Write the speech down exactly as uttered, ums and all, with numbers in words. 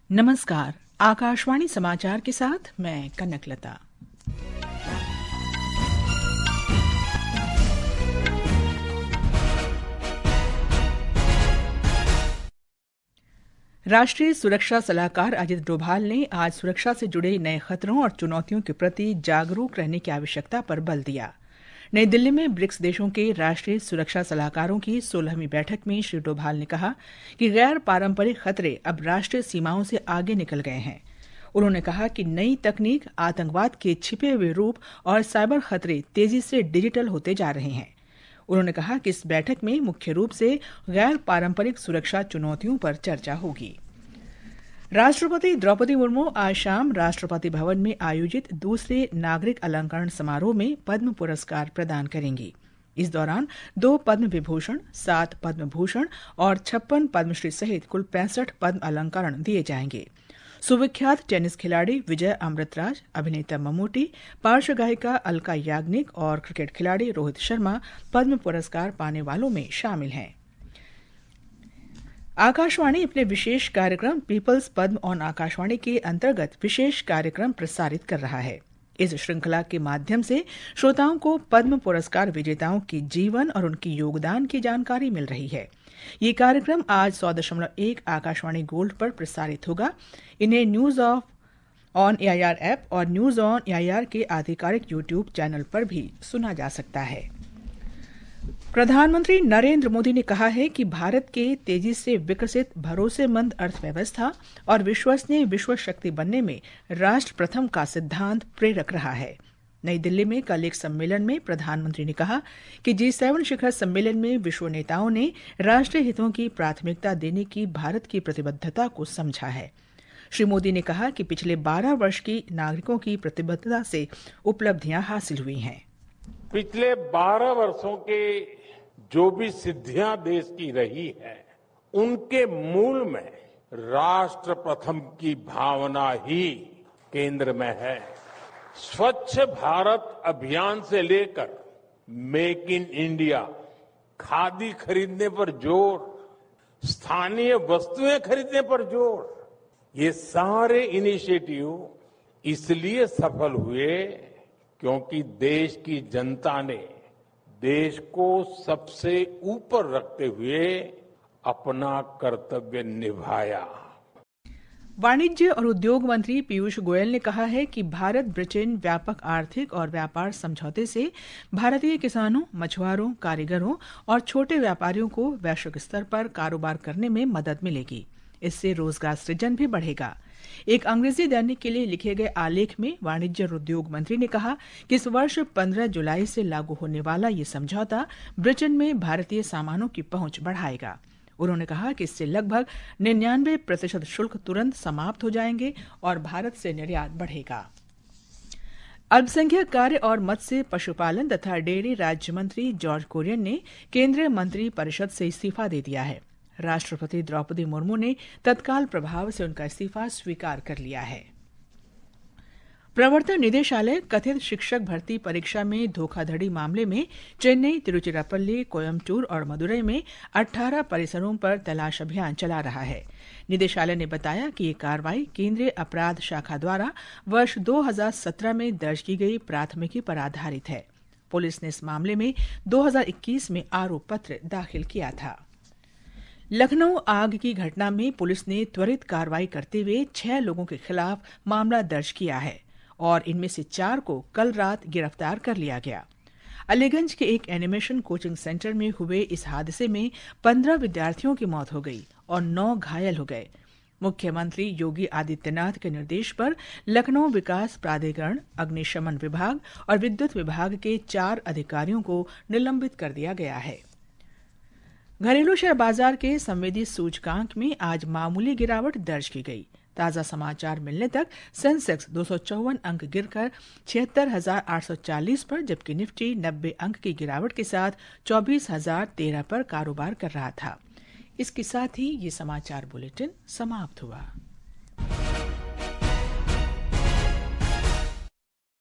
नमस्कार, आकाशवाणी समाचार के साथ मैं कनकलता। राष्ट्रीय सुरक्षा सलाहकार अजित डोभाल ने आज सुरक्षा से जुड़े नए खतरों और चुनौतियों के प्रति जागरूक रहने की आवश्यकता पर बल दिया। नई दिल्ली में ब्रिक्स देशों के राष्ट्रीय सुरक्षा सलाहकारों की सोलहवीं बैठक में श्री डोभाल ने कहा कि गैर पारंपरिक खतरे अब राष्ट्रीय सीमाओं से आगे निकल गए हैं। उन्होंने कहा कि नई तकनीक, आतंकवाद के छिपे हुए रूप और साइबर खतरे तेजी से डिजिटल होते जा रहे हैं। उन्होंने कहा कि इस बैठक में मुख्य रूप से गैर पारंपरिक सुरक्षा चुनौतियों पर चर्चा होगी। राष्ट्रपति द्रौपदी मुर्मू आज शाम राष्ट्रपति भवन में आयोजित दूसरे नागरिक अलंकरण समारोह में पद्म पुरस्कार प्रदान करेंगी। इस दौरान दो पद्म विभूषण, सात पद्म भूषण और छप्पन पद्मश्री सहित कुल पैंसठ पद्म अलंकरण दिए जाएंगे। सुविख्यात टेनिस खिलाड़ी विजय अमृतराज, अभिनेता ममूटी, पार्श्व गायिका अलका याग्निक और क्रिकेट खिलाड़ी रोहित शर्मा पद्म पुरस्कार पाने वालों में शामिल हैं। आकाशवाणी अपने विशेष कार्यक्रम पीपल्स पद्म ऑन आकाशवाणी के अंतर्गत विशेष कार्यक्रम प्रसारित कर रहा है। इस श्रृंखला के माध्यम से श्रोताओं को पद्म पुरस्कार विजेताओं के जीवन और उनके योगदान की जानकारी मिल रही है। ये कार्यक्रम आज सौ दशमलव एक आकाशवाणी गोल्ड पर प्रसारित होगा। इन्हें news of on AIR app और न्यूज ऑन एआईआर के आधिकारिक यूट्यूब चैनल पर भी सुना जा सकता है। प्रधानमंत्री नरेंद्र मोदी ने कहा है कि भारत के तेजी से विकसित भरोसेमंद अर्थव्यवस्था और विश्वसनीय विश्व शक्ति बनने में राष्ट्र प्रथम का सिद्धांत प्रेरक रहा है। नई दिल्ली में कल एक सम्मेलन में प्रधानमंत्री ने कहा कि जी सेवन शिखर सम्मेलन में विश्व नेताओं ने राष्ट्रीय हितों की प्राथमिकता देने की भारत की प्रतिबद्धता को समझा है। श्री मोदी ने कहा कि पिछले बारह वर्ष की नागरिकों की प्रतिबद्धता से उपलब्धियां हासिल हुई हैं। पिछले बारह वर्षों के जो भी सिद्धियां देश की रही है, उनके मूल में राष्ट्र प्रथम की भावना ही केंद्र में है। स्वच्छ भारत अभियान से लेकर मेक इन इंडिया, खादी खरीदने पर जोर, स्थानीय वस्तुएं खरीदने पर जोर, ये सारे इनिशिएटिव इसलिए सफल हुए क्योंकि देश की जनता ने देश को सबसे ऊपर रखते हुए अपना कर्तव्य निभाया। वाणिज्य और उद्योग मंत्री पीयूष गोयल ने कहा है कि भारत ब्रिटेन व्यापक आर्थिक और व्यापार समझौते से भारतीय किसानों, मछुआरों, कारीगरों और छोटे व्यापारियों को वैश्विक स्तर पर कारोबार करने में मदद मिलेगी। इससे रोजगार सृजन भी बढ़ेगा। एक अंग्रेजी दैनिक के लिए लिखे गए आलेख में वाणिज्य और उद्योग मंत्री ने कहा कि इस वर्ष पंद्रह जुलाई से लागू होने वाला ये समझौता ब्रिटेन में भारतीय सामानों की पहुंच बढ़ाएगा। उन्होंने कहा कि इससे लगभग निन्यानवे प्रतिशत शुल्क तुरंत समाप्त हो जाएंगे और भारत से निर्यात बढ़ेगा। अल्पसंख्यक कार्य और मत्स्य पशुपालन तथा डेयरी राज्य मंत्री जॉर्ज कुरियन ने केंद्रीय मंत्री परिषद से इस्तीफा दे दिया है। राष्ट्रपति द्रौपदी मुर्मू ने तत्काल प्रभाव से उनका इस्तीफा स्वीकार कर लिया है। प्रवर्तन निदेशालय कथित शिक्षक भर्ती परीक्षा में धोखाधड़ी मामले में चेन्नई, तिरुचिरापल्ली, कोयम्बटूर और मदुरई में अठारह परिसरों पर तलाश अभियान चला रहा है। निदेशालय ने बताया कि ये कार्रवाई केंद्रीय अपराध शाखा द्वारा वर्ष दो हज़ार सत्रह में दर्ज की गई प्राथमिकी पर आधारित है। पुलिस ने इस मामले में दो हज़ार इक्कीस में आरोप पत्र दाखिल किया था। लखनऊ आग की घटना में पुलिस ने त्वरित कार्रवाई करते हुए छह लोगों के खिलाफ मामला दर्ज किया है और इनमें से चार को कल रात गिरफ्तार कर लिया गया। अलीगंज के एक एनिमेशन कोचिंग सेंटर में हुए इस हादसे में पंद्रह विद्यार्थियों की मौत हो गई और नौ घायल हो गए। मुख्यमंत्री योगी आदित्यनाथ के निर्देश पर लखनऊ विकास प्राधिकरण, अग्निशमन विभाग और विद्युत विभाग के चार अधिकारियों को निलंबित कर दिया गया है। घरेलू शेयर बाजार के संवेदी सूचकांक में आज मामूली गिरावट दर्ज की गई। ताजा समाचार मिलने तक सेंसेक्स दो सौ चौवन अंक गिरकर छिहत्तर हजार आठ सौ चालीस पर, जबकि निफ्टी नब्बे अंक की गिरावट के साथ चौबीस हजार तेरह पर कारोबार कर रहा था। इसके साथ ही ये समाचार बुलेटिन समाप्त हुआ।